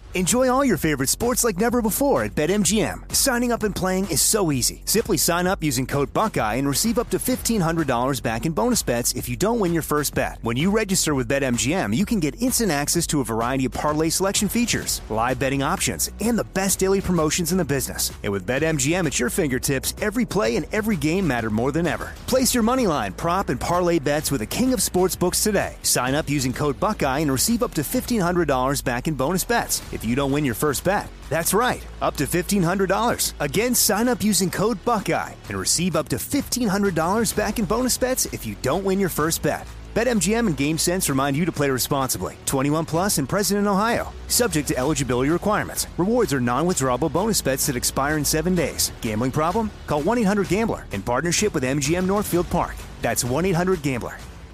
Enjoy all your favorite sports like never before at BetMGM. Signing up and playing is so easy. Simply sign up using code Buckeye and receive up to $1,500 back in bonus bets if you don't win your first bet. When you register with BetMGM, you can get instant access to a variety of parlay selection features, live betting options, and the best daily promotions in the business. And with BetMGM at your fingertips, every play and every game matter more than ever. Place your moneyline, prop, and parlay bets with the king of sportsbooks today. Sign up using code Buckeye and receive up to $1,500 back in bonus bets if you don't win your first bet. That's right, up to $1,500. Again, sign up using code Buckeye and receive up to $1,500 back in bonus bets if you don't win your first bet. BetMGM and GameSense remind you to play responsibly. 21 plus and present in Ohio. Subject to eligibility requirements. Rewards are non-withdrawable bonus bets that expire in 7 days. Gambling problem? Call 1-800-GAMBLER in partnership with MGM Northfield Park. That's 1-800-GAMBLER.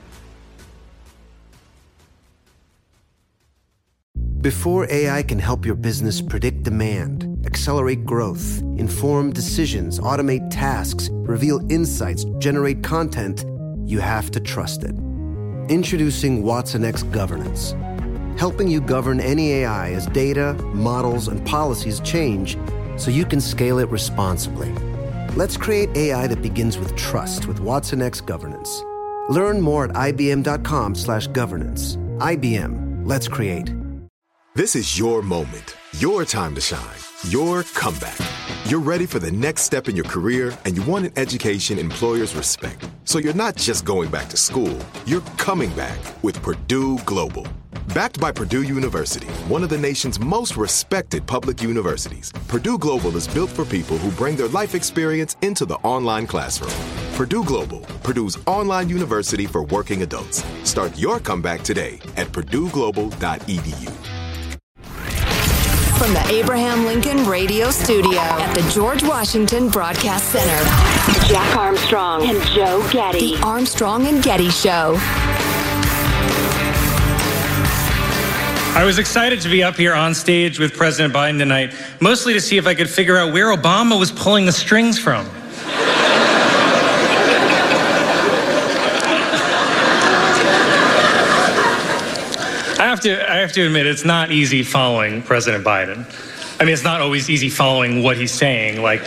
Before AI can help your business predict demand, accelerate growth, inform decisions, automate tasks, reveal insights, generate content, you have to trust it. Introducing watsonx Governance, helping you govern any AI as data, models, and policies change so you can scale it responsibly. Let's create AI that begins with trust with watsonx Governance. Learn more at ibm.com/governance. IBM, let's create. This is your moment, your time to shine, your comeback. You're ready for the next step in your career, and you want an education employers respect. So you're not just going back to school, you're coming back with Purdue Global. Backed by Purdue University, one of the nation's most respected public universities, Purdue Global is built for people who bring their life experience into the online classroom. Purdue Global, Purdue's online university for working adults. Start your comeback today at purdueglobal.edu. From the Abraham Lincoln Radio Studio at the George Washington Broadcast Center, Jack Armstrong and Joe Getty. The Armstrong and Getty Show. I was excited to be up here on stage with President Biden tonight, mostly to see if I could figure out where Obama was pulling the strings from. I have to admit, it's not easy following President Biden. I mean, it's not always easy following what he's saying. Like,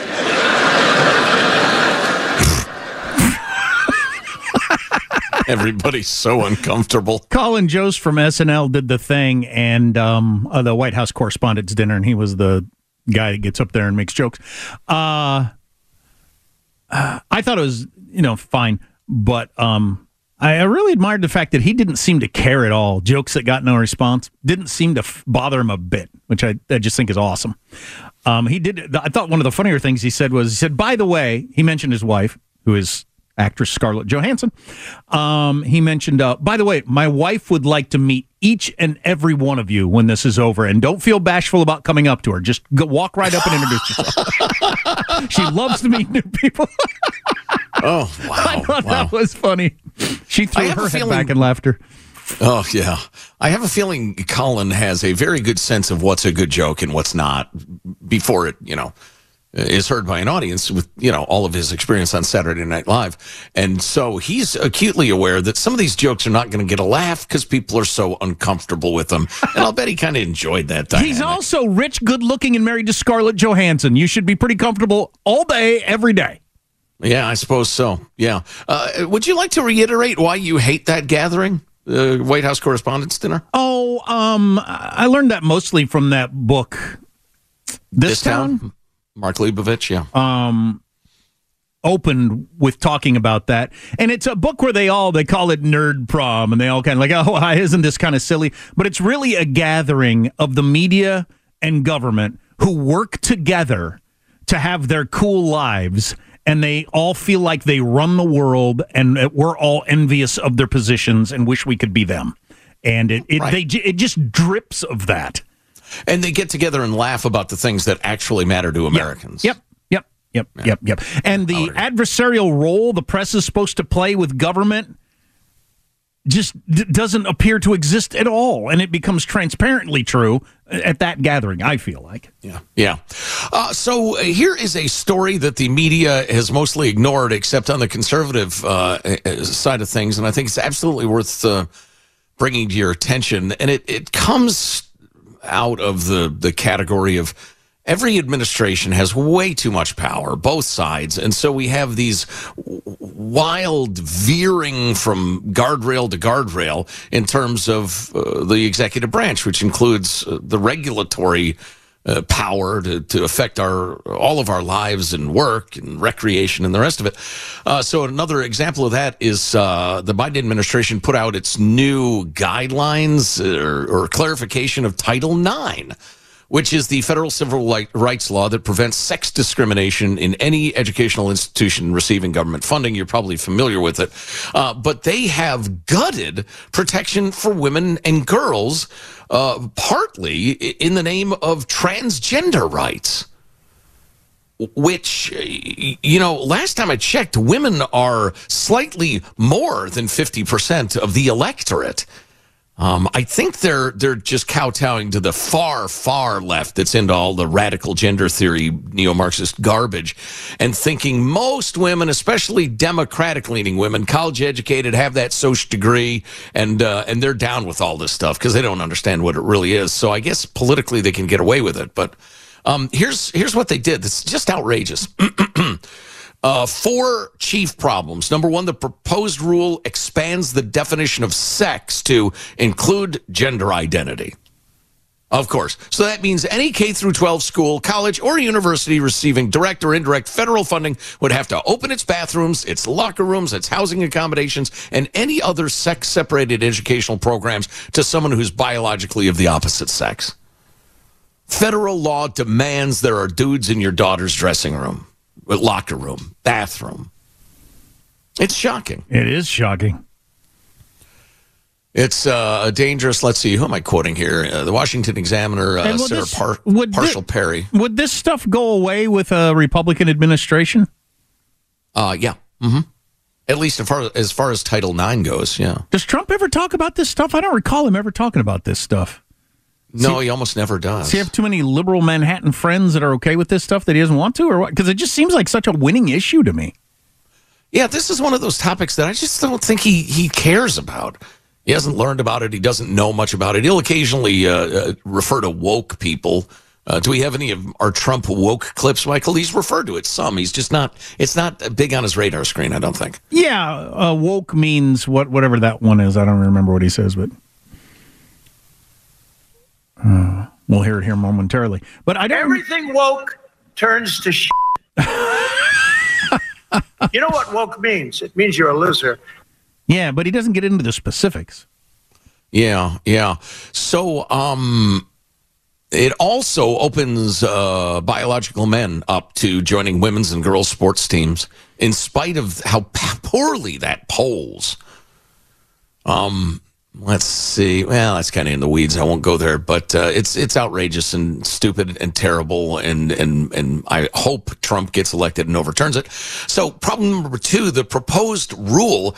everybody's so uncomfortable. Colin Jost from SNL did the thing, and the White House Correspondents' Dinner, and he was the guy that gets up there and makes jokes. I thought it was, fine, but I really admired the fact that he didn't seem to care at all. Jokes that got no response didn't seem to bother him a bit, which I just think is awesome. I thought one of the funnier things he said, by the way, he mentioned his wife, who is actress Scarlett Johansson. He mentioned, by the way, my wife would like to meet each and every one of you when this is over, and don't feel bashful about coming up to her. Just walk right up and introduce yourself. She loves to meet new people. Oh, wow. I thought that was funny. She threw her head back in laughter. Oh, yeah. I have a feeling Colin has a very good sense of what's a good joke and what's not before it, is heard by an audience with, all of his experience on Saturday Night Live. And so he's acutely aware that some of these jokes are not going to get a laugh because people are so uncomfortable with them. And I'll bet he kind of enjoyed that dynamic. He's also rich, good-looking, and married to Scarlett Johansson. You should be pretty comfortable all day, every day. Yeah, I suppose so. Yeah. Would you like to reiterate why you hate that gathering, the White House Correspondents' Dinner? Oh, I learned that mostly from that book, This Town? Mark Leibovich, yeah. Opened with talking about that. And it's a book where they call it nerd prom, and they all kind of like, oh, isn't this kind of silly? But it's really a gathering of the media and government who work together to have their cool lives, and they all feel like they run the world, and we're all envious of their positions and wish we could be them. And it just drips of that. And they get together and laugh about the things that actually matter to Americans. Yep. And the adversarial role the press is supposed to play with government just doesn't appear to exist at all. And it becomes transparently true at that gathering, I feel like. Yeah. So here is a story that the media has mostly ignored, except on the conservative side of things. And I think it's absolutely worth bringing to your attention. And it comes out of the category of every administration has way too much power, both sides. And so we have these wild veering from guardrail to guardrail in terms of the executive branch, which includes the regulatory power to affect all of our lives and work and recreation and the rest of it. So another example of that is the Biden administration put out its new guidelines or clarification of Title IX, which is the federal civil rights law that prevents sex discrimination in any educational institution receiving government funding. You're probably familiar with it. But they have gutted protection for women and girls, partly in the name of transgender rights, which, last time I checked, women are slightly more than 50% of the electorate. I think they're just kowtowing to the far, far left that's into all the radical gender theory, neo-Marxist garbage, and thinking most women, especially Democratic-leaning women, college-educated, have that social degree, and they're down with all this stuff because they don't understand what it really is. So I guess politically they can get away with it. But here's what they did. It's just outrageous. 4 chief problems. Number 1, the proposed rule expands the definition of sex to include gender identity. Of course. So that means any K through 12 school, college, or university receiving direct or indirect federal funding would have to open its bathrooms, its locker rooms, its housing accommodations, and any other sex-separated educational programs to someone who's biologically of the opposite sex. Federal law demands there are dudes in your daughter's dressing room, locker room, bathroom. It's shocking. It is shocking. It's a dangerous, let's see, who am I quoting here? The Washington Examiner, Sarah Parshall Perry. Would this stuff go away with a Republican administration? Yeah. Mm-hmm. At least as far as Title IX goes, yeah. Does Trump ever talk about this stuff? I don't recall him ever talking about this stuff. No, he almost never does. Does he have too many liberal Manhattan friends that are okay with this stuff that he doesn't want to, or what? Because it just seems like such a winning issue to me. Yeah, this is one of those topics that I just don't think he cares about. He hasn't learned about it. He doesn't know much about it. He'll occasionally refer to woke people. Do we have any of our Trump woke clips, Michael? He's referred to it some. He's just not, it's not big on his radar screen, I don't think. Yeah, woke means whatever that one is. I don't remember what he says, but we'll hear it here momentarily. But I don't. Everything woke turns to shit. You know what woke means? It means you're a loser. Yeah, but he doesn't get into the specifics. Yeah. So, it also opens biological men up to joining women's and girls' sports teams, in spite of how poorly that polls. Let's see. Well, that's kind of in the weeds. I won't go there, but it's outrageous and stupid and terrible, and I hope Trump gets elected and overturns it. So problem number 2, the proposed rule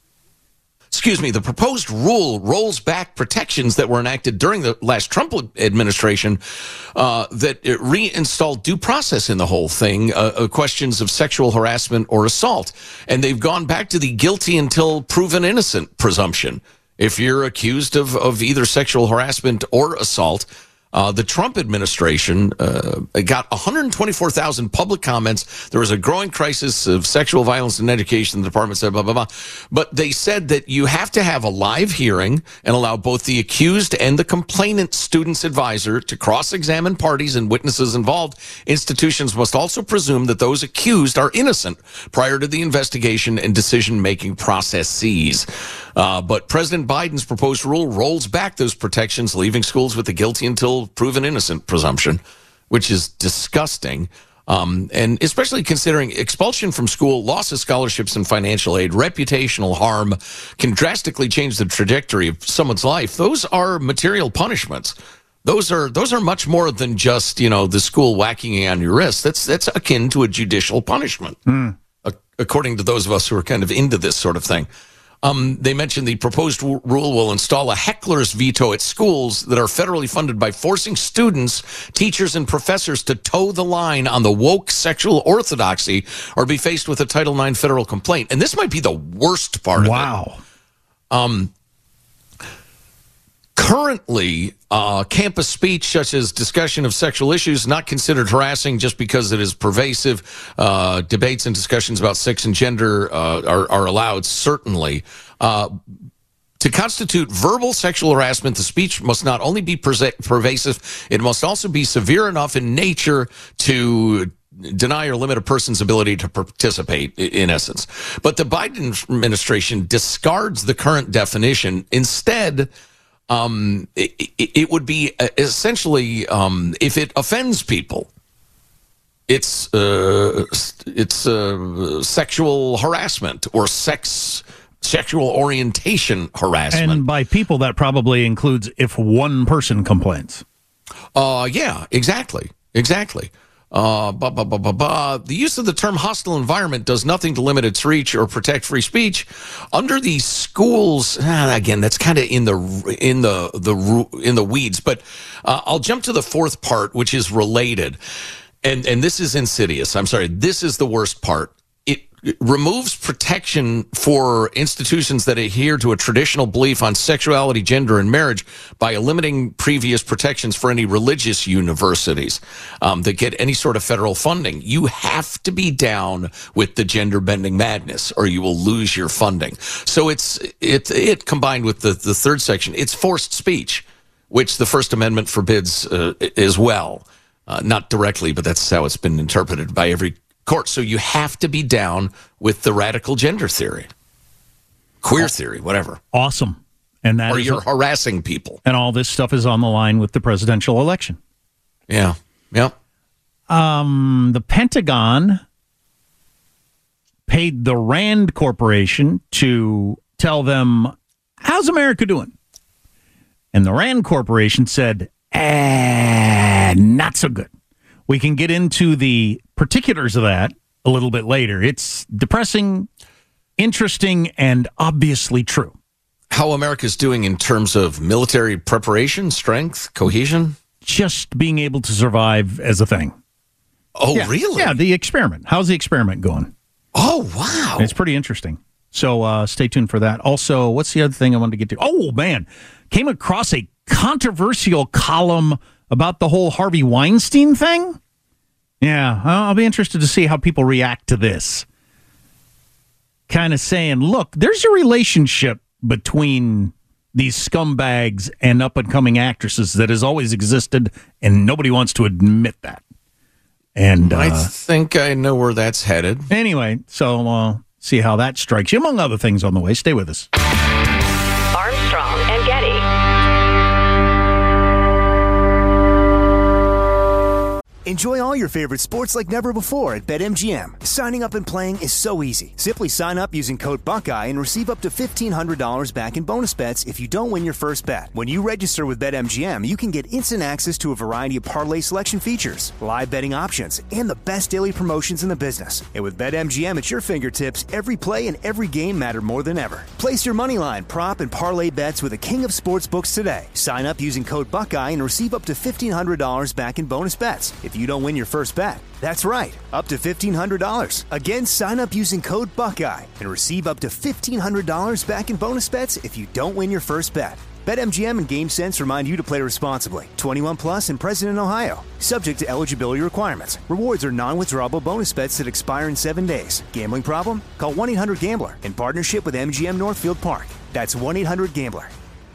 rolls back protections that were enacted during the last Trump administration that reinstalled due process in the whole thing, questions of sexual harassment or assault. And they've gone back to the guilty until proven innocent presumption. If you're accused of either sexual harassment or assault, the Trump administration got 124,000 public comments. There was a growing crisis of sexual violence in education. The department said, blah, blah, blah. But they said that you have to have a live hearing and allow both the accused and the complainant student's advisor to cross-examine parties and witnesses involved. Institutions must also presume that those accused are innocent prior to the investigation and decision-making processes. But President Biden's proposed rule rolls back those protections, leaving schools with the guilty until proven innocent presumption, which is disgusting. And especially considering expulsion from school, loss of scholarships and financial aid, reputational harm can drastically change the trajectory of someone's life. Those are material punishments. Those are much more than just, the school whacking you on your wrist. That's akin to a judicial punishment, according to those of us who are kind of into this sort of thing. They mentioned the proposed rule will install a heckler's veto at schools that are federally funded by forcing students, teachers, and professors to toe the line on the woke sexual orthodoxy or be faced with a Title IX federal complaint. And this might be the worst part of it. Wow. Currently, Campus speech, such as discussion of sexual issues, not considered harassing just because it is pervasive. Debates and discussions about sex and gender are allowed, certainly. To constitute verbal sexual harassment, the speech must not only be pervasive, it must also be severe enough in nature to deny or limit a person's ability to participate, in essence. But the Biden administration discards the current definition. Instead, it would be essentially, if it offends people, it's sexual harassment or sexual orientation harassment. And by people, that probably includes if one person complains. Yeah, exactly. The use of the term hostile environment does nothing to limit its reach or protect free speech. Under the schools, again, that's kind of in the weeds. But I'll jump to the fourth part, which is related, and this is insidious. I'm sorry, this is the worst part. It removes protection for institutions that adhere to a traditional belief on sexuality, gender, and marriage by eliminating previous protections for any religious universities that get any sort of federal funding. You have to be down with the gender bending madness or you will lose your funding. So it combined with the third section, it's forced speech, which the First Amendment forbids as well. Not directly, but that's how it's been interpreted by every court. So you have to be down with the radical gender theory, queer theory, whatever. Awesome. And that or you're harassing people. And all this stuff is on the line with the presidential election. Yeah. Yep. The Pentagon paid the Rand Corporation to tell them, how's America doing? And the Rand Corporation said, not so good. We can get into the particulars of that a little bit later. It's depressing, interesting, and obviously true. How America's doing in terms of military preparation, strength, cohesion? Just being able to survive as a thing. Oh, yeah, really? Yeah, the experiment. How's the experiment going? Oh, wow. It's pretty interesting. So stay tuned for that. Also, what's the other thing I wanted to get to? Oh, man. Came across a controversial column about the whole Harvey Weinstein thing. Yeah, I'll be interested to see how people react to this. Kind of saying, look, there's a relationship between these scumbags and up-and-coming actresses that has always existed, and nobody wants to admit that. And I think I know where that's headed. Anyway, so see how that strikes you, among other things on the way. Stay with us. Armstrong and Getty. Enjoy all your favorite sports like never before at BetMGM. Signing up and playing is so easy. Simply sign up using code Buckeye and receive up to $1,500 back in bonus bets if you don't win your first bet. When you register with BetMGM, you can get instant access to a variety of parlay selection features, live betting options, and the best daily promotions in the business. And with BetMGM at your fingertips, every play and every game matter more than ever. Place your moneyline, prop, and parlay bets with the king of sportsbooks today. Sign up using code Buckeye and receive up to $1,500 back in bonus bets if you don't win your first bet. That's right, up to $1,500. Again, sign up using code Buckeye and receive up to $1,500 back in bonus bets if you don't win your first bet. BetMGM and GameSense remind you to play responsibly. 21 plus and present in Ohio. Subject to eligibility requirements. Rewards are non-withdrawable bonus bets that expire in 7 days. Gambling problem? Call 1-800-GAMBLER in partnership with MGM Northfield Park. That's 1-800-GAMBLER.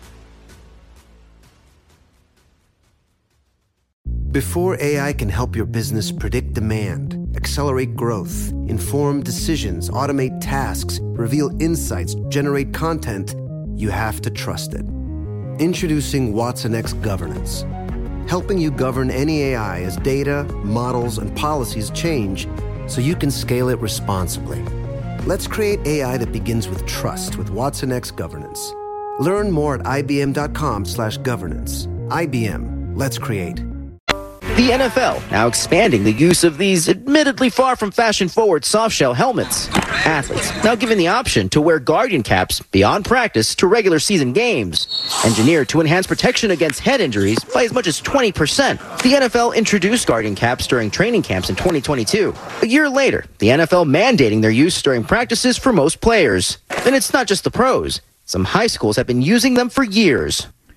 Before AI can help your business predict demand, accelerate growth, inform decisions, automate tasks, reveal insights, generate content, you have to trust it. Introducing watsonx Governance, helping you govern any AI as data, models, and policies change so you can scale it responsibly. Let's create AI that begins with trust with watsonx Governance. Learn more at ibm.com/governance. IBM, let's create. The NFL now expanding the use of these admittedly far from fashion-forward softshell helmets. Athletes now given the option to wear Guardian caps beyond practice to regular season games. Engineered to enhance protection against head injuries by as much as 20%. The NFL introduced Guardian caps during training camps in 2022. A year later, the NFL mandating their use during practices for most players. And it's not just the pros. Some high schools have been using them for years.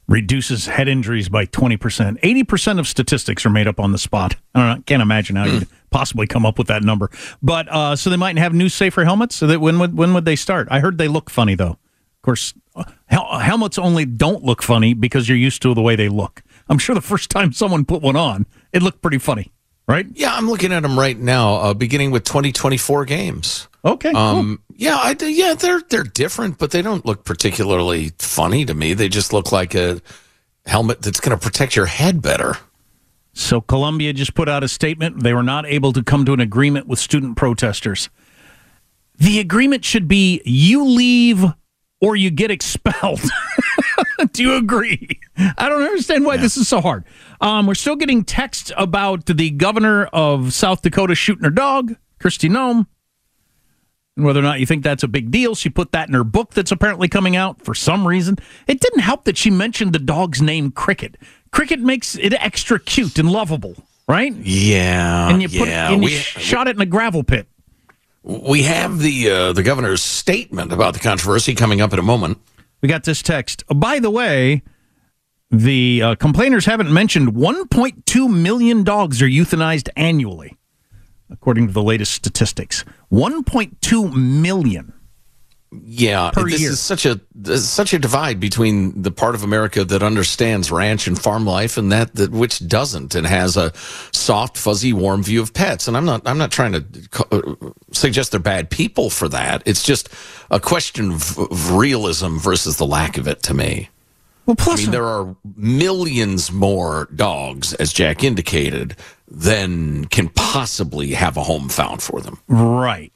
reduces head injuries by 20%. 80% of statistics are made up on the spot. I don't know, can't imagine how you'd possibly come up with that number. But so they might have new, safer helmets. So that when would they start? I heard they look funny though. Of course, helmets only don't look funny because you're used to the way they look. I'm sure the first time someone put one on, it looked pretty funny, right? Yeah, I'm looking at them right now, beginning with 2024 games. Okay. Cool. Yeah, they're different, but they don't look particularly funny to me. They just look like a helmet that's going to protect your head better. So Columbia just put out a statement. They were not able to come to an agreement with student protesters. The agreement should be you leave or you get expelled. Do you agree? I don't understand why this is so hard. We're still getting texts about the governor of South Dakota shooting her dog, Kristi Noem, and whether or not you think that's a big deal. She put that in her book that's apparently coming out for some reason. It didn't help that she mentioned the dog's name, Cricket. Cricket makes it extra cute and lovable, right? Yeah. And you put shot it in a gravel pit. We have the governor's statement about the controversy coming up in a moment. We got this text. By the way, the complainers haven't mentioned 1.2 million dogs are euthanized annually, according to the latest statistics. 1.2 million. Yeah, this is such a divide between the part of America that understands ranch and farm life and that which doesn't and has a soft, fuzzy, warm view of pets. And I'm not trying to suggest they're bad people for that. It's just a question of realism versus the lack of it to me. Well, plus, there are millions more dogs, as Jack indicated, than can possibly have a home found for them. Right.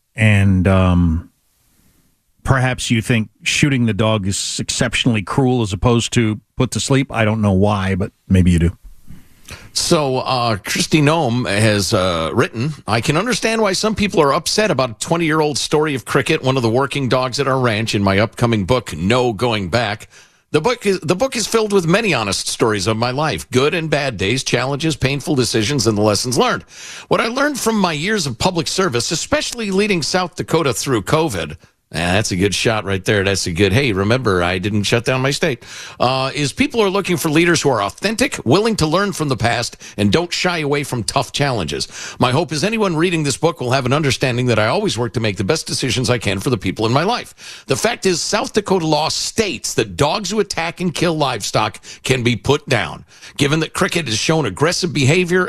And perhaps you think shooting the dog is exceptionally cruel as opposed to put to sleep. I don't know why, but maybe you do. So Kristi Noem has written, I can understand why some people are upset about a 20-year-old story of Cricket, one of the working dogs at our ranch, in my upcoming book, No Going Back. The book is filled with many honest stories of my life, good and bad days, challenges, painful decisions, and the lessons learned. What I learned from my years of public service, especially leading South Dakota through COVID, that's a good shot right there. That's a good, hey, remember, I didn't shut down my state, is people are looking for leaders who are authentic, willing to learn from the past, and don't shy away from tough challenges. My hope is anyone reading this book will have an understanding that I always work to make the best decisions I can for the people in my life. The fact is, South Dakota law states that dogs who attack and kill livestock can be put down. Given that Cricket had shown aggressive behavior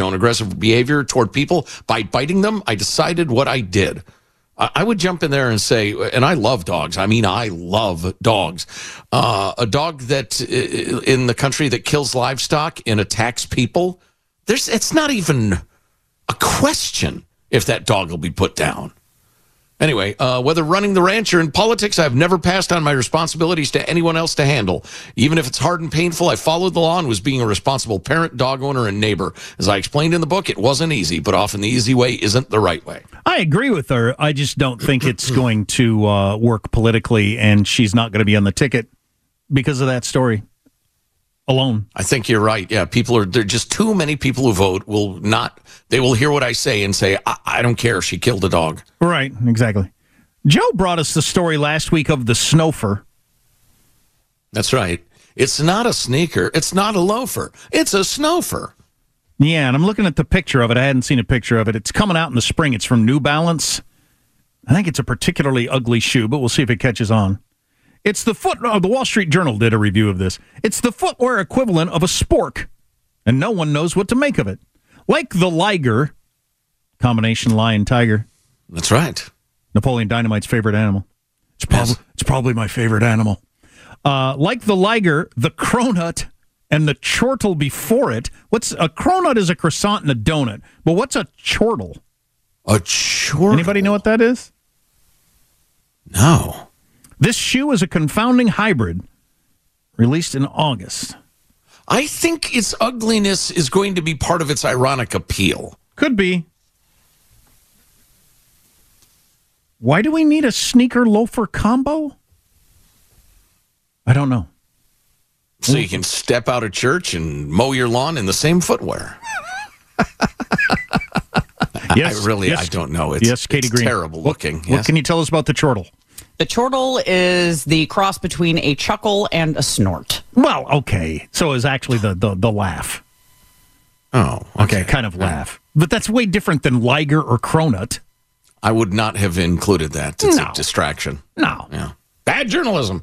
toward people by biting them, I decided what I did. I would jump in there and say, and I love dogs. I mean, I love dogs. A dog that in the country that kills livestock and attacks people, it's not even a question if that dog will be put down. Anyway, whether running the ranch or in politics, I've never passed on my responsibilities to anyone else to handle. Even if it's hard and painful, I followed the law and was being a responsible parent, dog owner, and neighbor. As I explained in the book, it wasn't easy, but often the easy way isn't the right way. I agree with her. I just don't think it's going to work politically, and she's not going to be on the ticket because of that story alone. I think you're right. Yeah, there are just too many people who vote they will hear what I say and say, I don't care, she killed a dog. Right, exactly. Joe brought us the story last week of the snowfer. That's right. It's not a sneaker. It's not a loafer. It's a snowfer. Yeah, and I'm looking at the picture of it. I hadn't seen a picture of it. It's coming out in the spring. It's from New Balance. I think it's a particularly ugly shoe, but we'll see if it catches on. It's the Wall Street Journal did a review of this. It's the footwear equivalent of a spork, and no one knows what to make of it. Like the Liger, combination lion-tiger. That's right. Napoleon Dynamite's favorite animal. It's probably my favorite animal. Like the Liger, the Cronut, and the Chortle before it. A Cronut is a croissant and a donut, but what's a Chortle? A Chortle? Anybody know what that is? No. This shoe is a confounding hybrid, released in August. I think its ugliness is going to be part of its ironic appeal. Could be. Why do we need a sneaker-loafer combo? I don't know. So you can step out of church and mow your lawn in the same footwear. Yes, I don't know. It's Katie Green. Terrible looking. What can you tell us about the chortle? The chortle is the cross between a chuckle and a snort. Well, okay. So it's actually the laugh. Oh, okay. Kind of laugh. But that's way different than Liger or Cronut. I would not have included that. It's a distraction. No. Yeah. Bad journalism.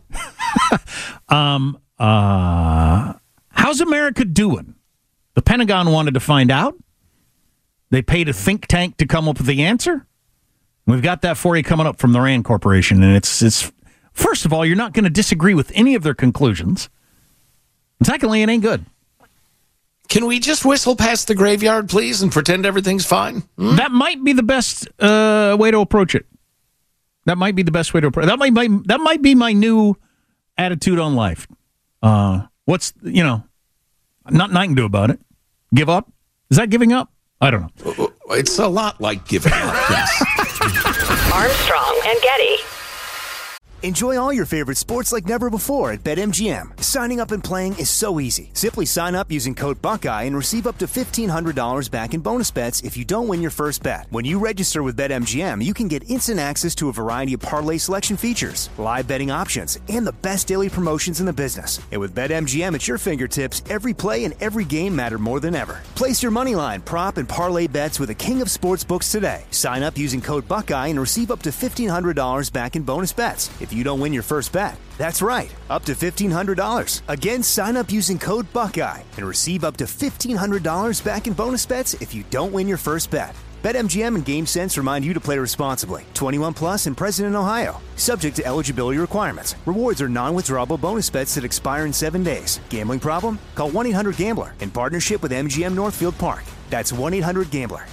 How's America doing? The Pentagon wanted to find out. They paid a think tank to come up with the answer. We've got that for you coming up from the RAND Corporation. And it's first of all, you're not going to disagree with any of their conclusions. And secondly, it ain't good. Can we just whistle past the graveyard, please, and pretend everything's fine? That might be the best way to approach it. That might be the best way to approach it. That might be my new attitude on life. Nothing I can do about it. Give up? Is that giving up? I don't know. It's a lot like giving up, yes. Armstrong and Getty. Enjoy all your favorite sports like never before at BetMGM. Signing up and playing is so easy. Simply sign up using code Buckeye and receive up to $1,500 back in bonus bets if you don't win your first bet. When you register with BetMGM, you can get instant access to a variety of parlay selection features, live betting options, and the best daily promotions in the business. And with BetMGM at your fingertips, every play and every game matter more than ever. Place your moneyline, prop, and parlay bets with the king of sportsbooks today. Sign up using code Buckeye and receive up to $1,500 back in bonus bets if you don't win your first bet. That's right, up to $1,500. Again, sign up using code Buckeye and receive up to $1,500 back in bonus bets if you don't win your first bet. BetMGM and GameSense remind you to play responsibly. 21 plus and present in Ohio. Subject to eligibility requirements. Rewards are non-withdrawable bonus bets that expire in 7 days. Gambling problem? Call 1-800-GAMBLER in partnership with MGM Northfield Park. That's 1-800-GAMBLER.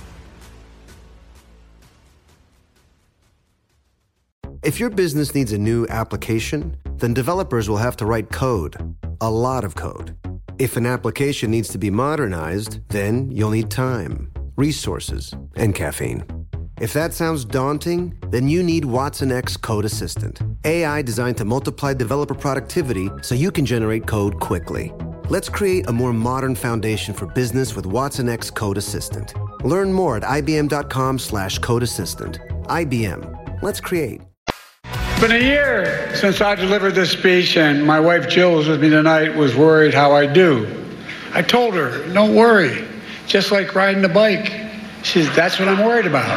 If your business needs a new application, then developers will have to write code. A lot of code. If an application needs to be modernized, then you'll need time, resources, and caffeine. If that sounds daunting, then you need Watson X Code Assistant. AI designed to multiply developer productivity so you can generate code quickly. Let's create a more modern foundation for business with Watson X Code Assistant. Learn more at ibm.com/code assistant. IBM. Let's create. It's been a year since I delivered this speech, and my wife Jill, who's with me tonight, was worried how I do. I told her, don't worry, just like riding a bike. She says, that's what I'm worried about.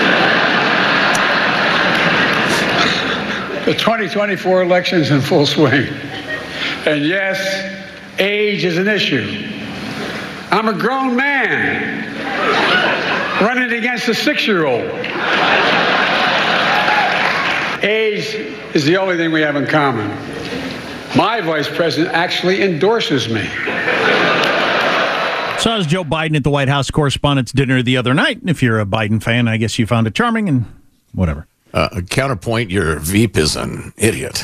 The 2024 election's in full swing. And yes, age is an issue. I'm a grown man running against a 6-year-old. Age is the only thing we have in common. My vice president actually endorses me. So I was Joe Biden at the White House Correspondents' Dinner the other night. If you're a Biden fan, I guess you found it charming and whatever. Counterpoint, your Veep is an idiot.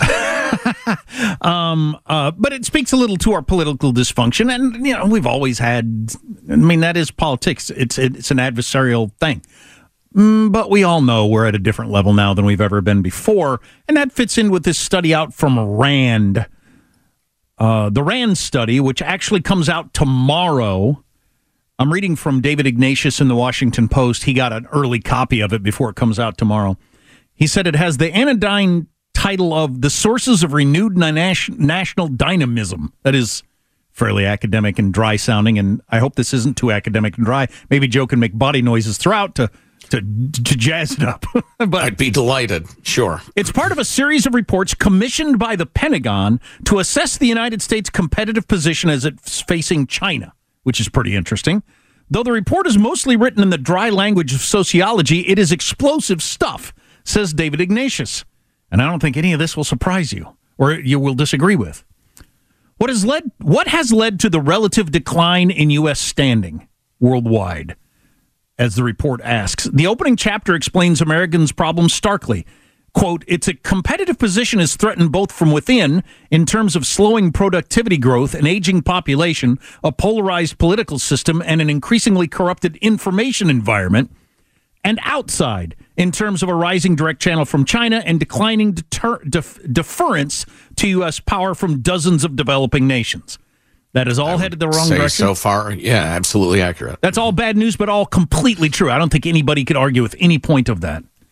But it speaks a little to our political dysfunction. And, we've always had, that is politics. It's an adversarial thing. But we all know we're at a different level now than we've ever been before. And that fits in with this study out from RAND. The RAND study, which actually comes out tomorrow. I'm reading from David Ignatius in the Washington Post. He got an early copy of it before it comes out tomorrow. He said it has the anodyne title of The Sources of Renewed National Dynamism. That is fairly academic and dry sounding, and I hope this isn't too academic and dry. Maybe Joe can make body noises throughout to jazz it up. But I'd be delighted. Sure. It's part of a series of reports commissioned by the Pentagon to assess the United States' competitive position as it's facing China, which is pretty interesting. Though the report is mostly written in the dry language of sociology, it is explosive stuff, says David Ignatius. And I don't think any of this will surprise you or you will disagree with. What has led to the relative decline in U.S. standing worldwide? As the report asks. The opening chapter explains Americans' problems starkly. Quote, its a competitive position is threatened both from within, in terms of slowing productivity growth, an aging population, a polarized political system, and an increasingly corrupted information environment, and outside, in terms of a rising direct channel from China and declining deference to U.S. power from dozens of developing nations. That is all headed the wrong direction. So far, yeah, absolutely accurate. That's all bad news, but all completely true. I don't think anybody could argue with any point of that.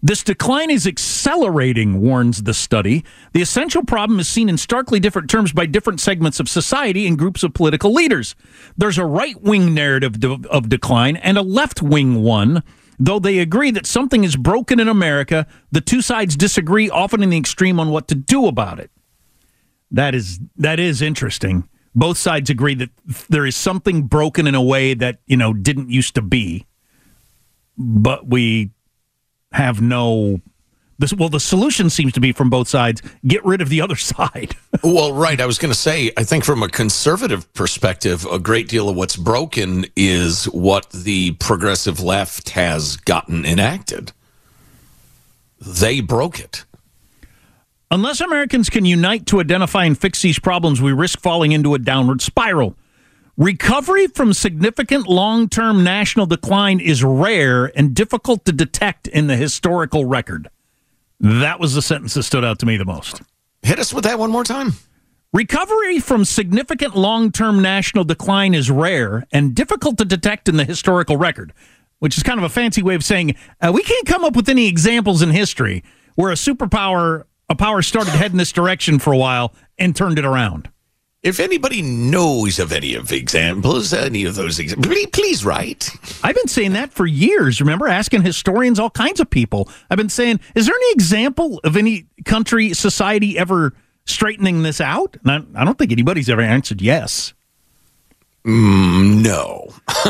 This decline is accelerating, warns the study. The essential problem is seen in starkly different terms by different segments of society and groups of political leaders. There's a right-wing narrative of decline and a left-wing one. Though they agree that something is broken in America, the two sides disagree, often in the extreme, on what to do about it. That is interesting. Both sides agree that there is something broken in a way that, didn't used to be. But we have the solution seems to be from both sides, get rid of the other side. Well, right. I was going to say, I think from a conservative perspective, a great deal of what's broken is what the progressive left has gotten enacted. They broke it. Unless Americans can unite to identify and fix these problems, we risk falling into a downward spiral. Recovery from significant long-term national decline is rare and difficult to detect in the historical record. That was the sentence that stood out to me the most. Hit us with that one more time. Recovery from significant long-term national decline is rare and difficult to detect in the historical record, which is kind of a fancy way of saying we can't come up with any examples in history where a power started heading this direction for a while and turned it around. If anybody knows of any of those examples, please write. I've been saying that for years. Remember, asking historians, all kinds of people. I've been saying, is there any example of any country, society ever straightening this out? And I don't think anybody's ever answered yes. No.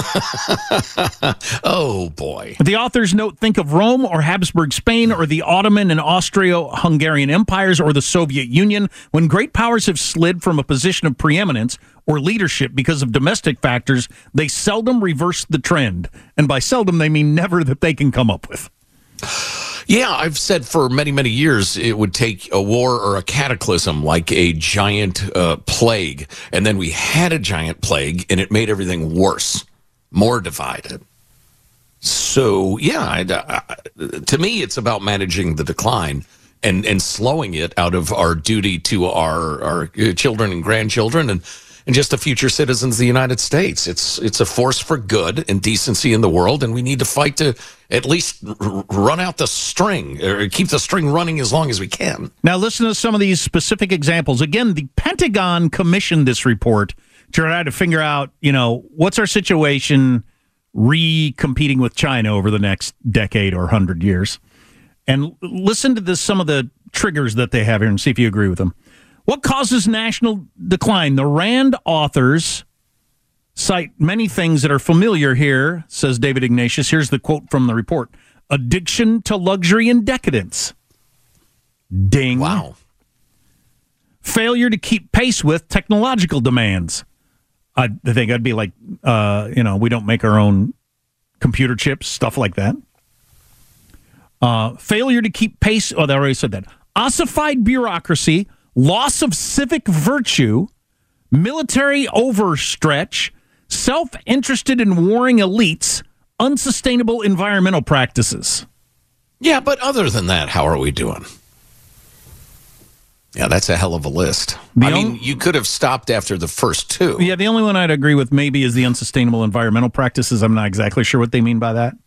Oh, boy. The authors note, think of Rome or Habsburg Spain or the Ottoman and Austro-Hungarian empires or the Soviet Union. When great powers have slid from a position of preeminence or leadership because of domestic factors, they seldom reverse the trend. And by seldom, they mean never that they can come up with. Yeah, I've said for many, many years it would take a war or a cataclysm like a giant plague. And then we had a giant plague and it made everything worse, more divided. So, yeah, to me, it's about managing the decline and slowing it out of our duty to our children and grandchildren and just the future citizens of the United States. It's a force for good and decency in the world, and we need to fight to at least run out the string, or keep the string running as long as we can. Now, listen to some of these specific examples. Again, the Pentagon commissioned this report to try to figure out, what's our situation re-competing with China over the next decade or 100 years. And listen to some of the triggers that they have here and see if you agree with them. What causes national decline? The RAND authors cite many things that are familiar here, says David Ignatius. Here's the quote from the report. Addiction to luxury and decadence. Ding. Wow. Failure to keep pace with technological demands. I think I'd be like, we don't make our own computer chips, stuff like that. Failure to keep pace. Oh, I already said that. Ossified bureaucracy. Loss of civic virtue, military overstretch, self-interested in warring elites, unsustainable environmental practices. Yeah, but other than that, how are we doing? Yeah, that's a hell of a list. You could have stopped after the first two. Yeah, the only one I'd agree with maybe is the unsustainable environmental practices. I'm not exactly sure what they mean by that.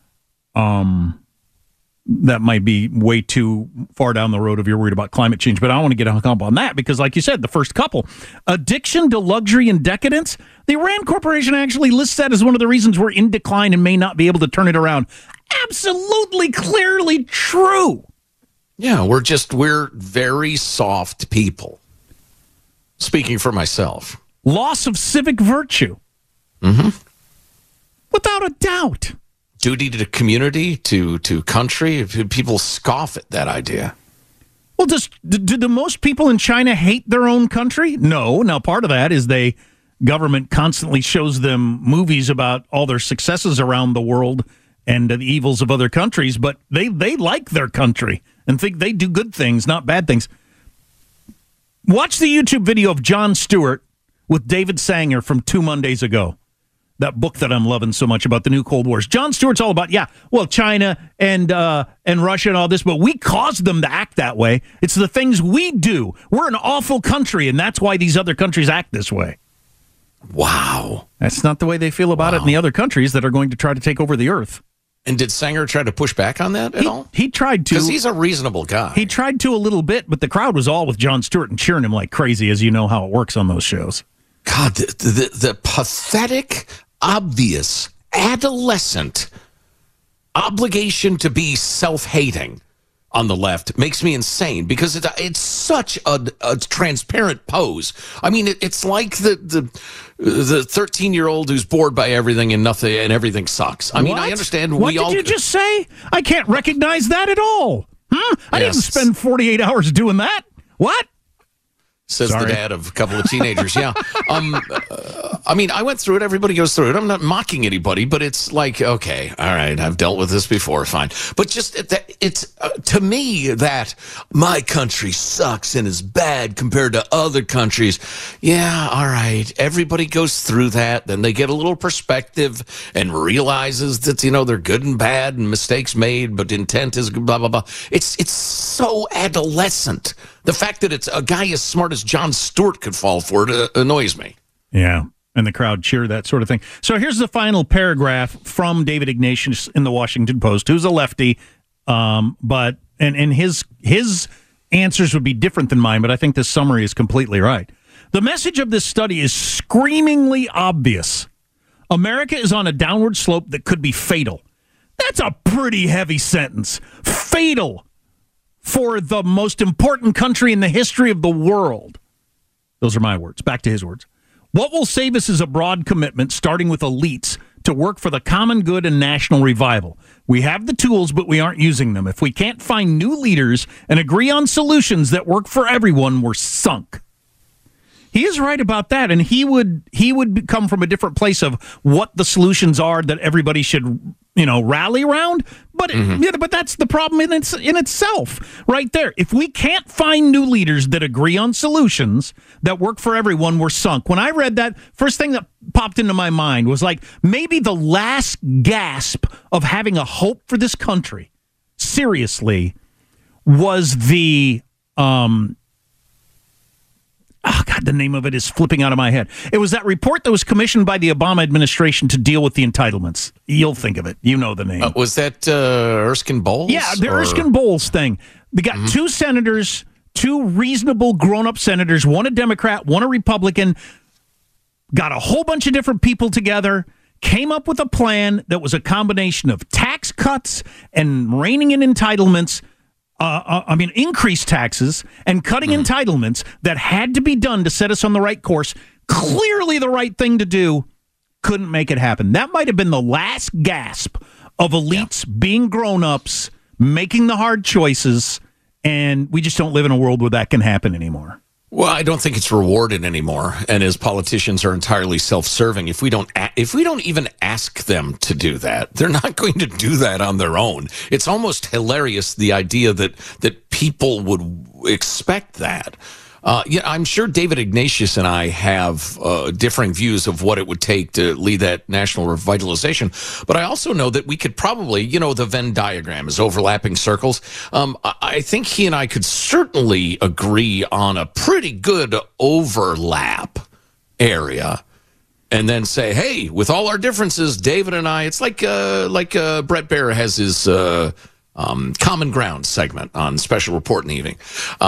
That might be way too far down the road if you're worried about climate change, but I don't want to get hung up on that because, like you said, the first couple. Addiction to luxury and decadence, the RAND Corporation actually lists that as one of the reasons we're in decline and may not be able to turn it around. Absolutely, clearly true. Yeah, we're very soft people. Speaking for myself. Loss of civic virtue. Mm-hmm. Without a doubt. Duty to community, to country. People scoff at that idea. Well, do the most people in China hate their own country? No. Now, part of that is government constantly shows them movies about all their successes around the world and the evils of other countries, but they like their country and think they do good things, not bad things. Watch the YouTube video of Jon Stewart with David Sanger from 2 Mondays ago. That book that I'm loving so much about the new Cold Wars. Jon Stewart's all about, China and Russia and all this, but we caused them to act that way. It's the things we do. We're an awful country, and that's why these other countries act this way. Wow. That's not the way they feel about it in the other countries that are going to try to take over the earth. And did Sanger try to push back on that at all? He tried to. Because he's a reasonable guy. He tried to a little bit, but the crowd was all with Jon Stewart and cheering him like crazy, as you know how it works on those shows. God, the pathetic, obvious, adolescent obligation to be self-hating on the left makes me insane because it's such a transparent pose. I mean, it's like the 13-year-old who's bored by everything and nothing and everything sucks. I mean, I understand. What did you just say? I can't recognize that at all. I didn't spend 48 hours doing that. What? Says the dad of a couple of teenagers. Yeah. I mean, I went through it. Everybody goes through it. I'm not mocking anybody, but it's like, okay, all right, I've dealt with this before. Fine. But just it's to me that my country sucks and is bad compared to other countries. Yeah. All right. Everybody goes through that. Then they get a little perspective and realizes that, they're good and bad and mistakes made, but intent is blah, blah, blah. It's so adolescent. The fact that it's a guy as smart as Jon Stewart could fall for it annoys me. Yeah, and the crowd cheer, that sort of thing. So here's the final paragraph from David Ignatius in the Washington Post, who's a lefty, but his answers would be different than mine, but I think this summary is completely right. The message of this study is screamingly obvious. America is on a downward slope that could be fatal. That's a pretty heavy sentence. Fatal. For the most important country in the history of the world. Those are my words. Back to his words. What will save us is a broad commitment, starting with elites, to work for the common good and national revival. We have the tools, but we aren't using them. If we can't find new leaders and agree on solutions that work for everyone, we're sunk. He is right about that, and he would come from a different place of what the solutions are that everybody should, rally around. But but that's the problem in itself, right there. If we can't find new leaders that agree on solutions that work for everyone, we're sunk. When I read that, first thing that popped into my mind was like maybe the last gasp of having a hope for this country. Seriously, was the oh, God, the name of it is flipping out of my head. It was that report that was commissioned by the Obama administration to deal with the entitlements. You'll think of it. You know the name. Was that Erskine Bowles? Yeah, the Erskine Bowles thing. They got two senators, two reasonable grown-up senators, one a Democrat, one a Republican, got a whole bunch of different people together, came up with a plan that was a combination of tax cuts and reining in entitlements, increased taxes and cutting entitlements that had to be done to set us on the right course. Clearly the right thing to do. Couldn't make it happen. That might have been the last gasp of elites being grown-ups, making the hard choices, and we just don't live in a world where that can happen anymore. Well, I don't think it's rewarded anymore, and as politicians are entirely self-serving, if we don't even ask them to do that, they're not going to do that on their own. It's almost hilarious, the idea that people would expect that. I'm sure David Ignatius and I have differing views of what it would take to lead that national revitalization. But I also know that we could probably, the Venn diagram is overlapping circles. I think he and I could certainly agree on a pretty good overlap area. And then say, hey, with all our differences, David and I, it's like Brett Baier has his Common Ground segment on Special Report in the Evening,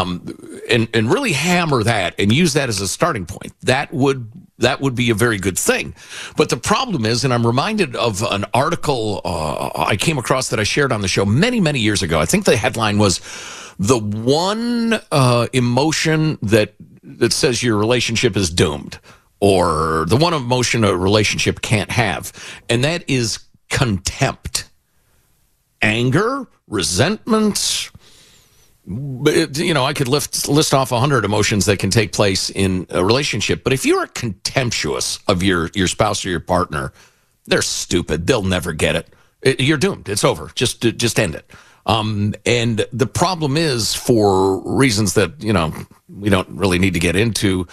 and really hammer that and use that as a starting point. That would be a very good thing. But the problem is, and I'm reminded of an article I came across that I shared on the show many, many years ago. I think the headline was, the one emotion that says your relationship is doomed, or the one emotion a relationship can't have, and that is contempt. Anger, resentment, I could list off 100 emotions that can take place in a relationship. But if you are contemptuous of your spouse or your partner, they're stupid. They'll never get it. You're doomed. It's over. Just end it. And the problem is, for reasons that, we don't really need to get into,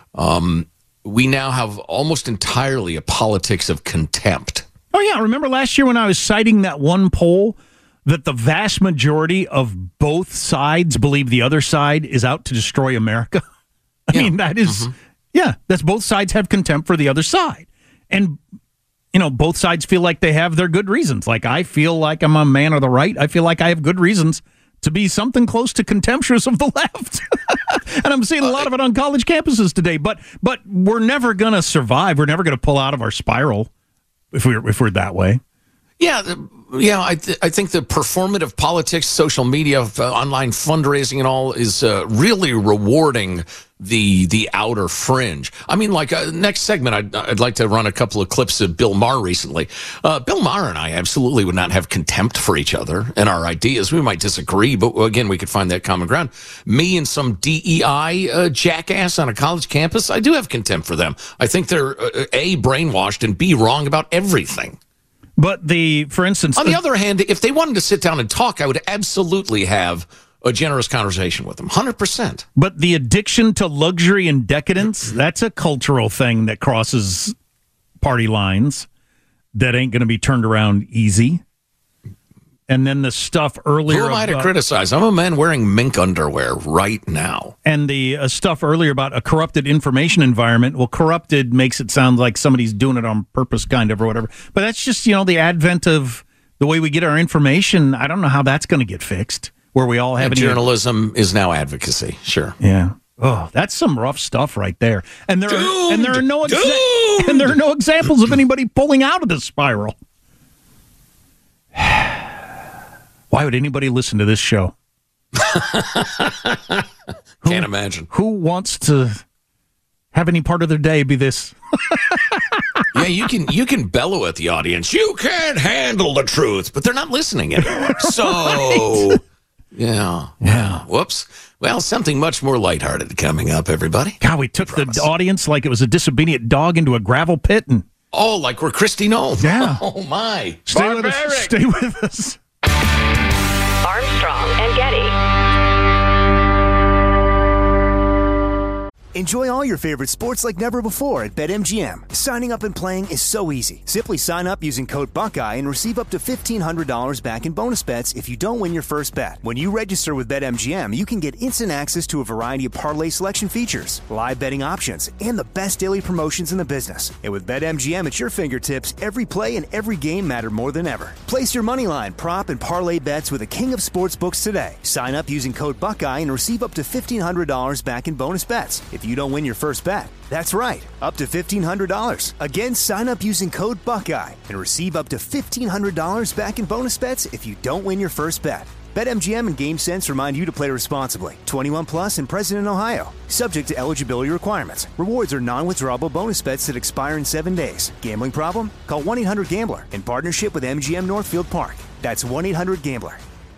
we now have almost entirely a politics of contempt. Oh, yeah. Remember last year when I was citing that one poll that the vast majority of both sides believe the other side is out to destroy America? I mean, that is, that's both sides have contempt for the other side. And both sides feel like they have their good reasons. Like, I feel like I'm a man of the right. I feel like I have good reasons to be something close to contemptuous of the left. And I'm seeing a lot of it on college campuses today. But we're never going to survive. We're never going to pull out of our spiral if we're that way. Yeah, I think the performative politics, social media, online fundraising and all is really rewarding the outer fringe. I mean, like, next segment, I'd like to run a couple of clips of Bill Maher recently. Bill Maher and I absolutely would not have contempt for each other and our ideas. We might disagree, but again, we could find that common ground. Me and some DEI jackass on a college campus, I do have contempt for them. I think they're A, brainwashed, and B, wrong about everything. But for instance... On the other hand, if they wanted to sit down and talk, I would absolutely have a generous conversation with them, 100%. But the addiction to luxury and decadence, that's a cultural thing that crosses party lines that ain't going to be turned around easy. And then the stuff earlier... Who am I to criticize? I'm a man wearing mink underwear right now. And the stuff earlier about a corrupted information environment, well, corrupted makes it sound like somebody's doing it on purpose, kind of, or whatever. But that's just, the advent of the way we get our information. I don't know how that's going to get fixed, where we all have... And journalism is now advocacy, sure. Yeah. Oh, that's some rough stuff right there. And there are no examples of anybody pulling out of this spiral. Why would anybody listen to this show? Can't imagine. Who wants to have any part of their day be this? Yeah, you can bellow at the audience. You can't handle the truth, but they're not listening anymore. So, right. Yeah. Whoops. Well, something much more lighthearted coming up, everybody. God, we took the audience like it was a disobedient dog into a gravel pit. Like we're Christy Nolan. Yeah. Oh, my. Stay with us. Armstrong and Getty. Enjoy all your favorite sports like never before at BetMGM. Signing up and playing is so easy. Simply sign up using code Buckeye and receive up to $1,500 back in bonus bets if you don't win your first bet. When you register with BetMGM, you can get instant access to a variety of parlay selection features, live betting options, and the best daily promotions in the business. And with BetMGM at your fingertips, every play and every game matter more than ever. Place your moneyline, prop, and parlay bets with the king of sportsbooks today. Sign up using code Buckeye and receive up to $1,500 back in bonus bets if you don't win your first bet. That's right, up to $1,500. Again, sign up using code Buckeye and receive up to $1,500 back in bonus bets if you don't win your first bet. BetMGM and GameSense remind you to play responsibly. 21 plus and present in Ohio. Subject to eligibility requirements. Rewards are non-withdrawable bonus bets that expire in 7 days. Gambling problem? Call 1-800-GAMBLER in partnership with MGM Northfield Park. That's 1-800-GAMBLER.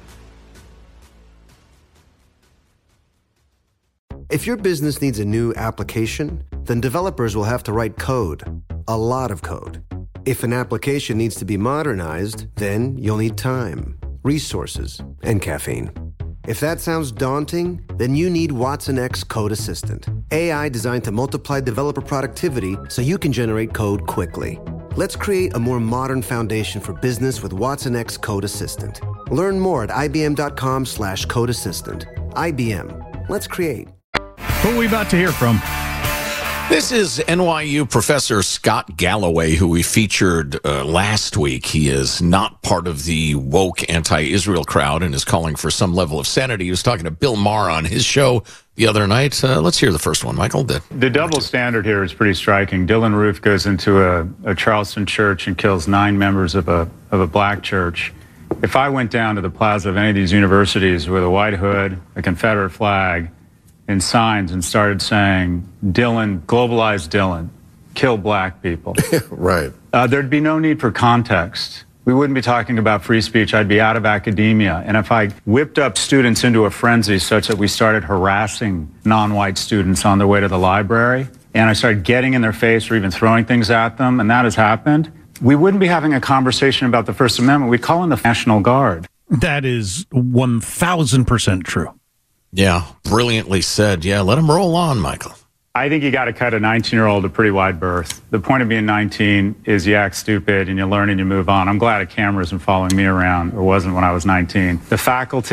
If your business needs a new application, then developers will have to write code, a lot of code. If an application needs to be modernized, then you'll need time, resources, and caffeine. If that sounds daunting, then you need Watson X Code Assistant, AI designed to multiply developer productivity so you can generate code quickly. Let's create a more modern foundation for business with Watson X Code Assistant. Learn more at ibm.com/code assistant. IBM. Let's create. Who are we about to hear from? This is NYU professor Scott Galloway, who we featured last week. He is not part of the woke anti-Israel crowd and is calling for some level of sanity. He was talking to Bill Maher on his show the other night. Let's hear the first one, Michael. The double standard here is pretty striking. Dylan Roof goes into a Charleston church and kills 9 members of a black church. If I went down to the plaza of any of these universities with a white hood, a Confederate flag, and signs and started saying, Dylan, globalize Dylan, kill black people. Right. There'd be no need for context. We wouldn't be talking about free speech. I'd be out of academia. And if I whipped up students into a frenzy such that we started harassing non-white students on their way to the library, and I started getting in their face or even throwing things at them, and that has happened, we wouldn't be having a conversation about the First Amendment. We'd call in the National Guard. That is 1,000% true. Yeah, brilliantly said. Yeah, let him roll on, Michael. I think you got to cut a 19-year-old a pretty wide berth. The point of being 19 is you act stupid and you learn and you move on. I'm glad a camera isn't following me around, or wasn't when I was 19. The faculty,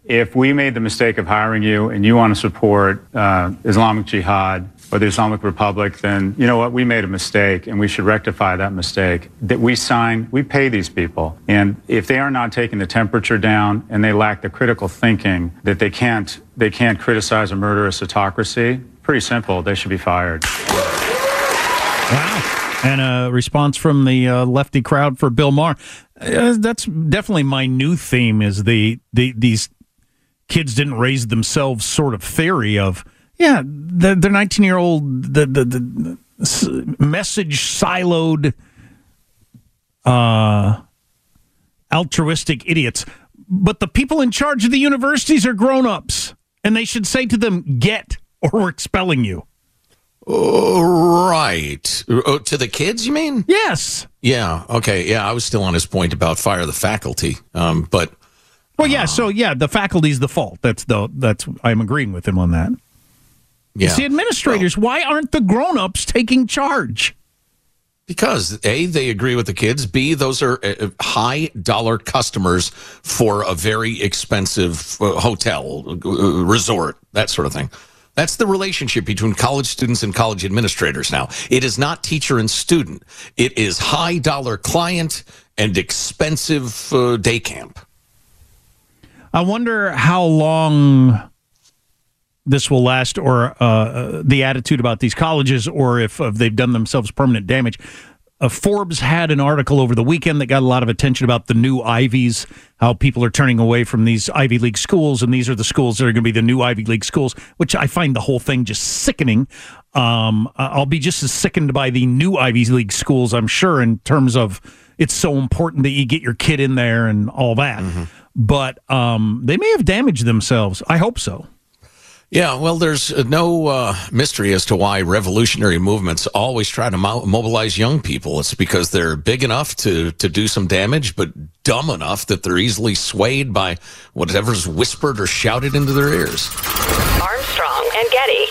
if we made the mistake of hiring you and you want to support Islamic Jihad or the Islamic Republic, then you know what? We made a mistake and we should rectify that mistake. That we pay these people. And if they are not taking the temperature down and they lack the critical thinking that they can't criticize a murderous autocracy, pretty simple, they should be fired. Wow. And a response from the lefty crowd for Bill Maher. That's definitely my new theme is these kids didn't raise themselves sort of theory of, they're 19-year-old, the message siloed, altruistic idiots. But the people in charge of the universities are grown-ups, and they should say to them, get, or we're expelling you. Right. To the kids, you mean? Yes. Yeah. Okay. Yeah, I was still on his point about fire the faculty. But well, yeah. So yeah, the faculty's the fault. That's I'm agreeing with him on that. Yeah. It's the administrators. Why aren't the grown-ups taking charge? Because A, they agree with the kids. B, those are high-dollar customers for a very expensive hotel, resort, that sort of thing. That's the relationship between college students and college administrators now. It is not teacher and student. It is high-dollar client and expensive day camp. I wonder how long this will last, or the attitude about these colleges, or if they've done themselves permanent damage. Forbes had an article over the weekend that got a lot of attention about the new Ivies, how people are turning away from these Ivy League schools, and these are the schools that are going to be the new Ivy League schools, which I find the whole thing just sickening. I'll be just as sickened by the new Ivy League schools, I'm sure, in terms of it's so important that you get your kid in there and all that. Mm-hmm. But they may have damaged themselves. I hope so. Yeah, well, there's no mystery as to why revolutionary movements always try to mobilize young people. It's because they're big enough to do some damage, but dumb enough that they're easily swayed by whatever's whispered or shouted into their ears. Armstrong and Getty.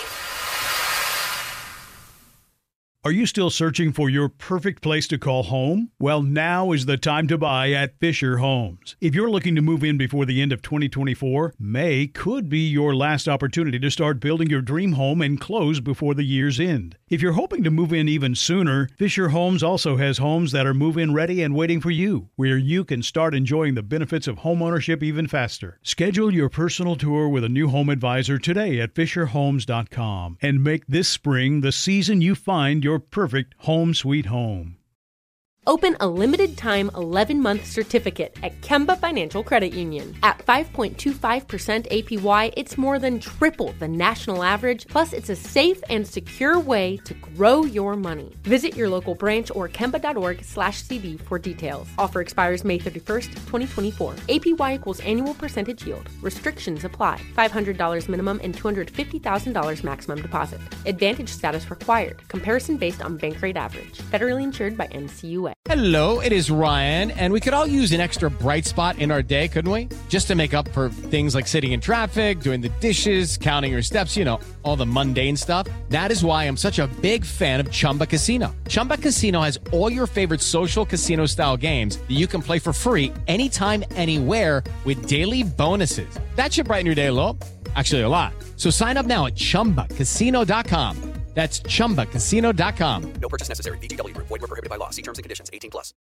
Are you still searching for your perfect place to call home? Well, now is the time to buy at Fisher Homes. If you're looking to move in before the end of 2024, May could be your last opportunity to start building your dream home and close before the year's end. If you're hoping to move in even sooner, Fisher Homes also has homes that are move-in ready and waiting for you, where you can start enjoying the benefits of homeownership even faster. Schedule your personal tour with a new home advisor today at FisherHomes.com and make this spring the season you find your perfect home sweet home. Open a limited-time 11-month certificate at Kemba Financial Credit Union. At 5.25% APY, it's more than triple the national average, plus it's a safe and secure way to grow your money. Visit your local branch or kemba.org/cb for details. Offer expires May 31st, 2024. APY equals annual percentage yield. Restrictions apply. $500 minimum and $250,000 maximum deposit. Advantage status required. Comparison based on bank rate average. Federally insured by NCUA. Hello, it is Ryan, and we could all use an extra bright spot in our day, couldn't we? Just to make up for things like sitting in traffic, doing the dishes, counting your steps, you know, all the mundane stuff. That is why I'm such a big fan of Chumba Casino. Chumba Casino has all your favorite social casino-style games that you can play for free anytime, anywhere with daily bonuses. That should brighten your day a little. Actually, a lot. So sign up now at ChumbaCasino.com. That's ChumbaCasino.com. No purchase necessary. VGW Group. Void where prohibited by law. See terms and conditions. 18+.